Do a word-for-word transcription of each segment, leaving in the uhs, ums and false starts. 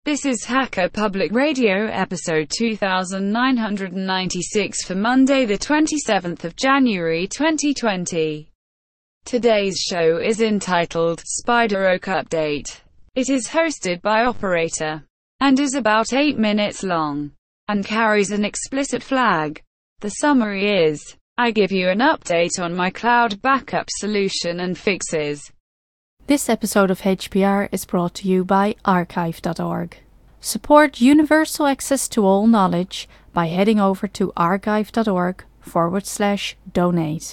This is Hacker Public Radio episode two thousand nine hundred ninety-six for Monday the twenty-seventh of January twenty twenty. Today's show is entitled SpiderOak Update. It is hosted by Operator and is about eight minutes long and carries an explicit flag. The summary is, I give you an update on my cloud backup solution and fixes. This episode of H P R is brought to you by archive dot org. Support universal access to all knowledge by heading over to archive dot org forward slash donate.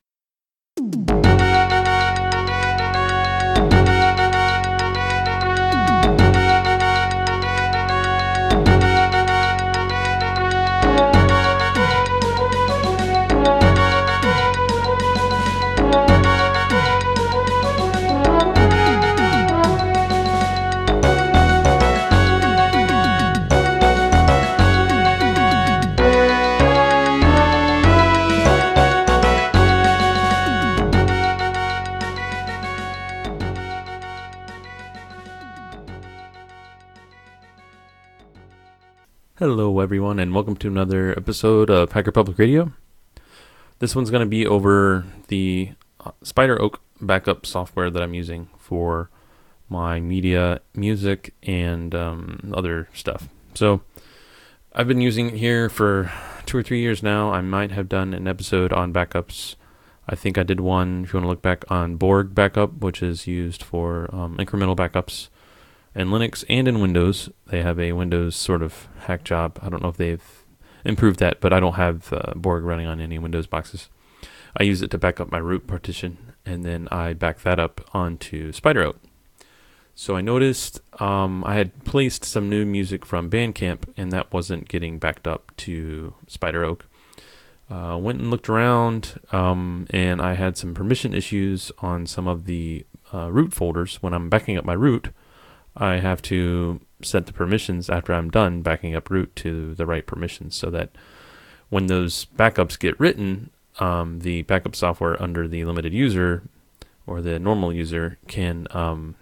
Hello everyone, and welcome to another episode of Hacker Public Radio. This one's going to be over the SpiderOak backup software that I'm using for my media, music, and um, other stuff. So I've been using it here for two or three years now. I might have done an episode on backups. I think I did one, if you want to look back, on Borg backup, which is used for um, incremental backups. In Linux and in Windows, they have a Windows sort of hack job. I don't know if they've improved that, but I don't have uh, Borg running on any Windows boxes. I use it to back up my root partition, and then I back that up onto SpiderOak. So I noticed um, I had placed some new music from Bandcamp, and that wasn't getting backed up to SpiderOak. Uh, went and looked around, um, and I had some permission issues on some of the uh, root folders. When I'm backing up my root, I have to set the permissions after I'm done backing up root to the right permissions, so that when those backups get written, um, the backup software under the limited user or the normal user can um,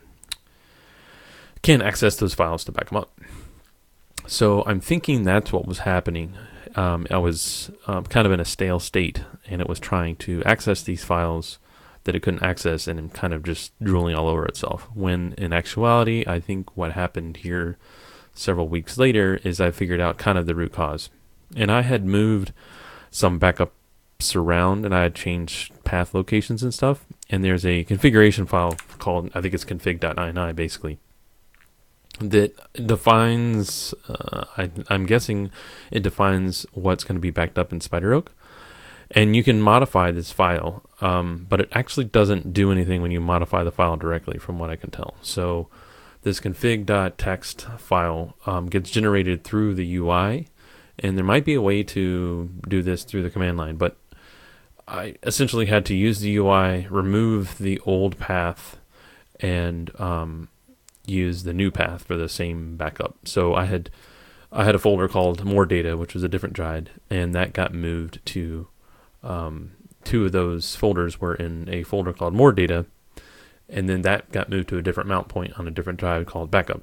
can access those files to back them up. So I'm thinking that's what was happening. Um, I was um, kind of in a stale state, and it was trying to access these files that it couldn't access, and kind of just drooling all over itself. When in actuality, I think what happened here several weeks later is I figured out kind of the root cause. And I had moved some backups around, and I had changed path locations and stuff. And there's a configuration file called, I think it's config dot ini basically, that defines, uh, I, I'm guessing it defines what's going to be backed up in SpiderOak. And you can modify this file, um, but it actually doesn't do anything when you modify the file directly, from what I can tell. So this config dot text file um, gets generated through the U I, and there might be a way to do this through the command line, but I essentially had to use the U I, remove the old path, and um, use the new path for the same backup. So I had I had a folder called More Data, which was a different drive, and that got moved to Um, two of those folders were in a folder called More Data, and then that got moved to a different mount point on a different drive called Backup.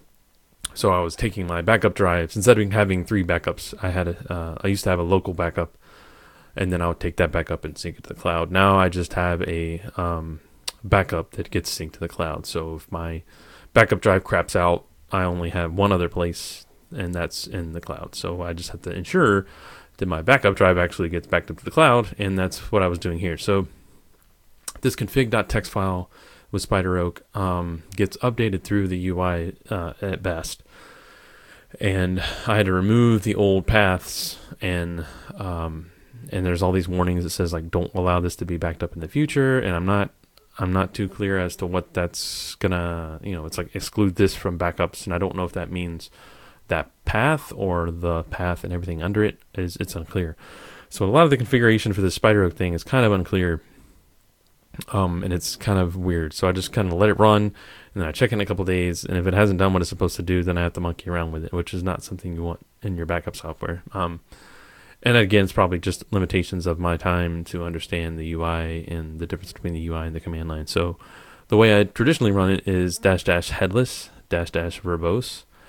So I was taking my backup drives, instead of having three backups, I had a, uh, I used to have a local backup, and then I would take that backup and sync it to the cloud. Now I just have a um, backup that gets synced to the cloud. So if my backup drive craps out, I only have one other place, and that's in the cloud. So I just have to ensure that my backup drive actually gets backed up to the cloud, and that's what I was doing here. So this config dot text file with SpiderOak um, gets updated through the U I uh, at best, and I had to remove the old paths, and um, and there's all these warnings that says like don't allow this to be backed up in the future, and I'm not I'm not too clear as to what that's gonna, you know, it's like exclude this from backups, and I don't know if that means that path or the path and everything under it is it's unclear. So a lot of the configuration for the SpiderOak thing is kind of unclear, um, and it's kind of weird. So I just kind of let it run, and then I check in a couple days, and if it hasn't done what it's supposed to do, then I have to monkey around with it, which is not something you want in your backup software. Um, and again, it's probably just limitations of my time to understand the U I and the difference between the U I and the command line. So the way I traditionally run it is dash dash headless dash dash verbose,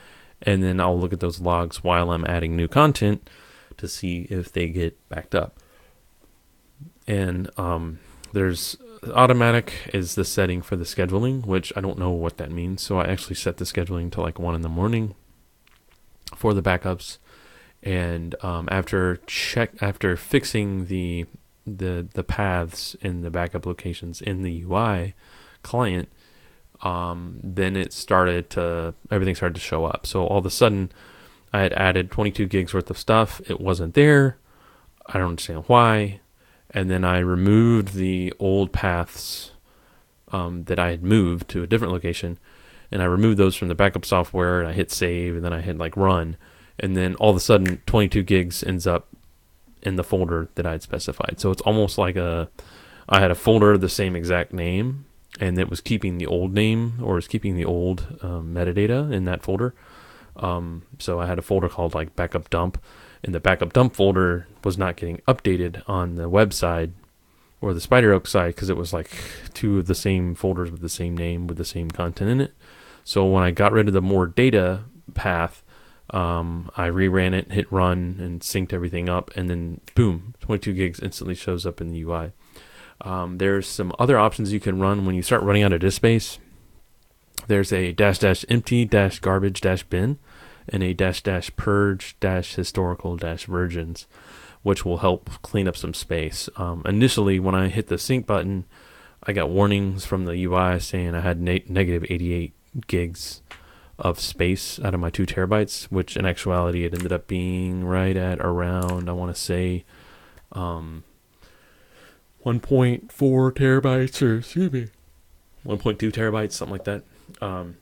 and then I'll look at those logs while I'm adding new content to see if they get backed up. And um, there's automatic is the setting for the scheduling, which I don't know what that means. So I actually set the scheduling to like one in the morning for the backups. And um, after check after fixing the the the paths in the backup locations in the U I client, um, then it started to everything started to show up. So all of a sudden, I had added twenty-two gigs worth of stuff. It wasn't there. I don't understand why. And then I removed the old paths um, that I had moved to a different location, and I removed those from the backup software. And I hit save, and then I hit like run. And then all of a sudden, twenty-two gigs ends up in the folder that I had specified. So it's almost like a, I had a folder the same exact name, and it was keeping the old name, or was keeping the old um, metadata in that folder. Um, so I had a folder called like backup dump, and the backup dump folder was not getting updated on the web side or the SpiderOak side because it was like two of the same folders with the same name with the same content in it. So when I got rid of the more data path, Um, I reran it, hit run, and synced everything up, and then boom, twenty-two gigs instantly shows up in the U I. Um, there's some other options you can run when you start running out of disk space. There's a dash dash empty dash garbage dash bin, and a dash dash purge dash historical dash versions, which will help clean up some space. Um, initially, when I hit the sync button, I got warnings from the U I saying I had na- negative eighty-eight gigs of space out of my two terabytes, which in actuality it ended up being right at around, I want to say, um, one point four terabytes, or excuse me, one point two terabytes, something like that. Um,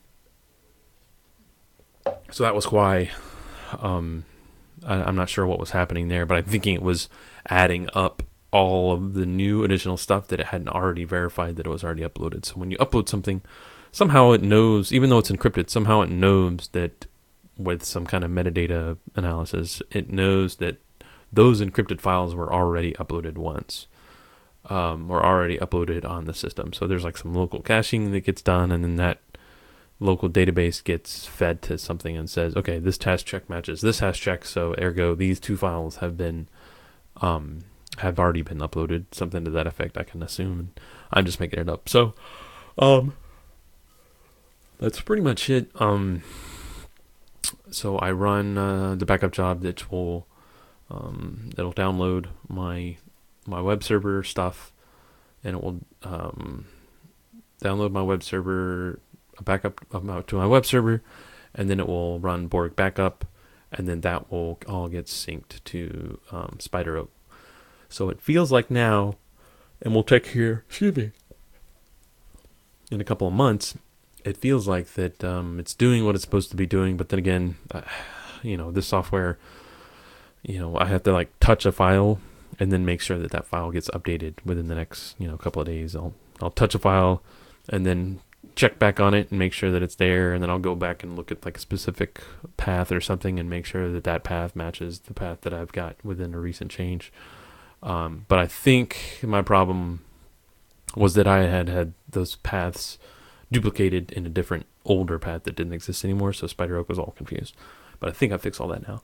so that was why, um, I, I'm not sure what was happening there, but I'm thinking it was adding up all of the new additional stuff that it hadn't already verified that it was already uploaded. So when you upload something, somehow it knows, even though it's encrypted, somehow it knows that with some kind of metadata analysis, it knows that those encrypted files were already uploaded once, um, or already uploaded on the system. So there's like some local caching that gets done, and then that local database gets fed to something and says, okay, this hash check matches this hash check, so ergo these two files have been, um, have already been uploaded, something to that effect, I can assume. I'm just making it up. So, um... that's pretty much it. Um, so I run uh, the backup job that will um, that'll download my my web server stuff, and it will um, download my web server a backup to my web server, and then it will run Borg backup, and then that will all get synced to um, SpiderOak. So it feels like now, and we'll check here. Excuse me. In a couple of months, it feels like that um, it's doing what it's supposed to be doing, but then again, uh, you know, this software, you know, I have to like touch a file and then make sure that that file gets updated within the next, you know, couple of days. I'll I'll touch a file and then check back on it and make sure that it's there, and then I'll go back and look at like a specific path or something and make sure that that path matches the path that I've got within a recent change. Um, but I think my problem was that I had had those paths duplicated in a different older path that didn't exist anymore, so SpiderOak was all confused. But I think I fixed all that now.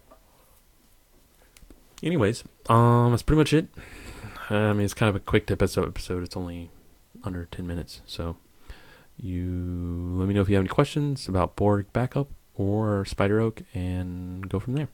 Anyways, um, that's pretty much it. I mean, it's kind of a quick episode. Episode. It's only under ten minutes, so you let me know if you have any questions about Borg backup or SpiderOak, and go from there.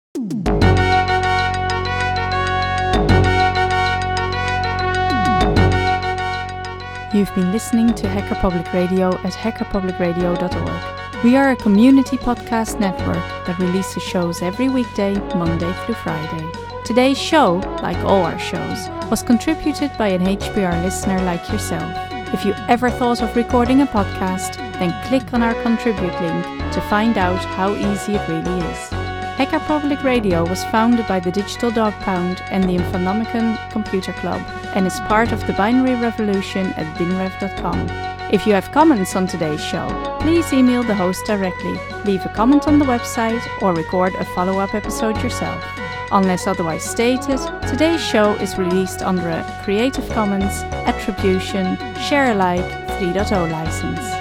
You've been listening to Hacker Public Radio at hacker public radio dot org. We are a community podcast network that releases shows every weekday, Monday through Friday. Today's show, like all our shows, was contributed by an H P R listener like yourself. If you ever thought of recording a podcast, then click on our contribute link to find out how easy it really is. Hacker Public Radio was founded by the Digital Dog Pound and the Infonomicon Computer Club, and is part of the binary revolution at binrev dot com. If you have comments on today's show, please email the host directly, leave a comment on the website, or record a follow-up episode yourself. Unless otherwise stated, today's show is released under a Creative Commons Attribution Share Alike three point oh license.